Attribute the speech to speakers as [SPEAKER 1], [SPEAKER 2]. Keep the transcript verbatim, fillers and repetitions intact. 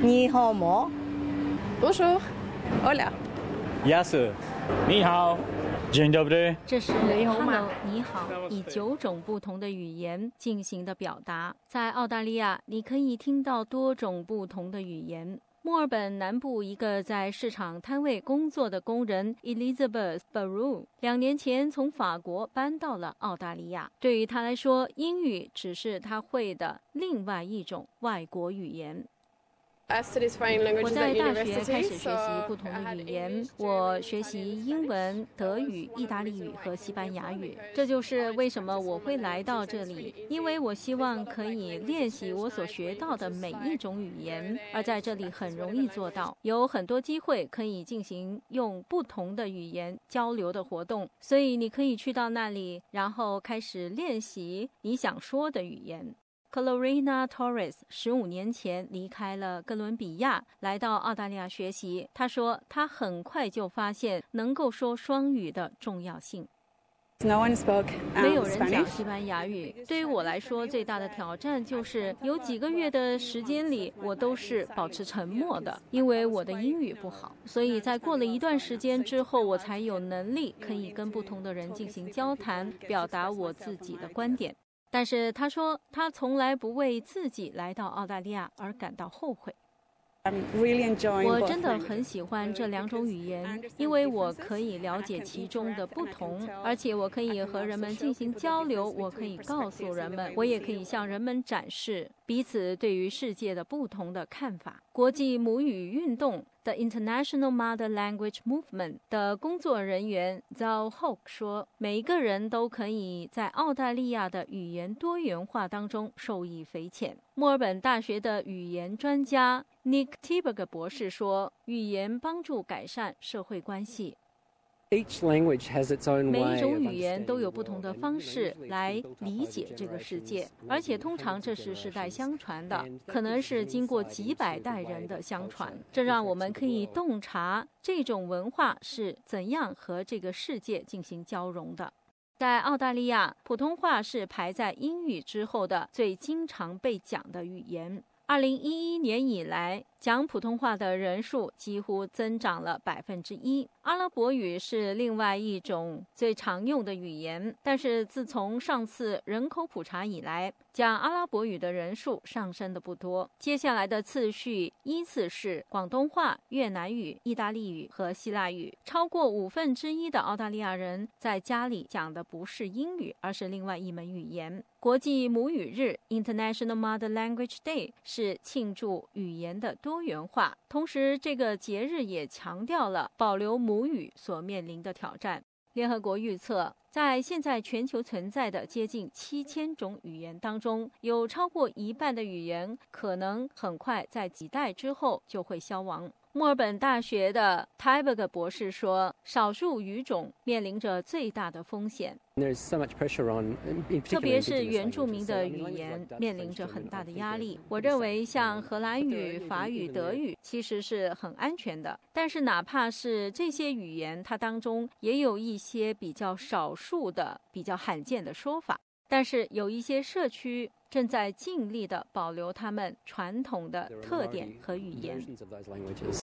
[SPEAKER 1] 你好吗
[SPEAKER 2] Bonjour. Hola.
[SPEAKER 3] Yes. 你好。Dzień dobry.
[SPEAKER 4] 这是
[SPEAKER 2] 你好吗
[SPEAKER 4] Hello 你好，以九种不同的语言进行的表达。在澳大利亚，你可以听到多种不同的语言。墨尔本南部一个在市场摊位工作的工人 Elizabeth Baru 两年前从法国搬到了澳大利亚。对于他来说，英语只是他会的另外一种外国语言。我在大学开始学习不同的语言，我学习英文、德语、意大利语和西班牙语。这就是为什么我会来到这里，因为我希望可以练习我所学到的每一种语言，而在这里很容易做到，有很多机会可以进行用不同的语言交流的活动，所以你可以去到那里，然后开始练习你想说的语言。Clarina Torres 十五年前离开了哥伦比亚，来到澳大利亚学习。她说，她很快就发现能够说双语的重要性。
[SPEAKER 1] No one spoke, um,
[SPEAKER 4] 没有人讲
[SPEAKER 1] Spanish.
[SPEAKER 4] 西班牙语。对于我来说，最大的挑战就是有几个月的时间里，我都是保持沉默的，因为我的英语不好。所以在过了一段时间之后，我才有能力可以跟不同的人进行交谈，表达我自己的观点。但是他说，他从来不为自己来到澳大利亚而感到后悔。我真的很喜欢这两种语言，因为我可以了解其中的不同，而且我可以和人们进行交流，我可以告诉人们，我也可以向人们展示彼此对于世界的不同的看法。国际母语运动 The International Mother Language Movement 的工作人员 Zhao Hoke 说，每一个人都可以在澳大利亚的语言多元化当中受益匪浅。墨尔本大学的语言专家 Nick Tiberg 博士说，语言帮助改善社会关系。每一种语言都有不同的方式来理解这个世界，而且通常这是世代相传的，可能是经过几百代人的相传。这让我们可以洞察这种文化是怎样和这个世界进行交融的。在澳大利亚，普通话是排在英语之后的最经常被讲的语言。二零一一年以来，讲普通话的人数几乎增长了百分之一。阿拉伯语是另外一种最常用的语言，但是自从上次人口普查以来，讲阿拉伯语的人数上升的不多。接下来的次序依次是广东话、越南语、意大利语和希腊语。超过五分之一的澳大利亚人在家里讲的不是英语，而是另外一门语言。国际母语日 International Mother Language Day 是庆祝语言的多元化，同时这个节日也强调了保留母语所面临的挑战。联合国预测，在现在全球存在的接近七千种语言当中，有超过一半的语言可能很快在几代之后就会消亡。墨尔本大学的 Tiberg 博士说，少数语种面临着最大的风险，特别是原住民的语言面临着很大的压力。我认为像荷兰语、法语、德语其实是很安全的，但是哪怕是这些语言，它当中也有一些比较少数的、比较罕见的说法。但是有一些社区正在尽力地保留他们传统的特点和语言。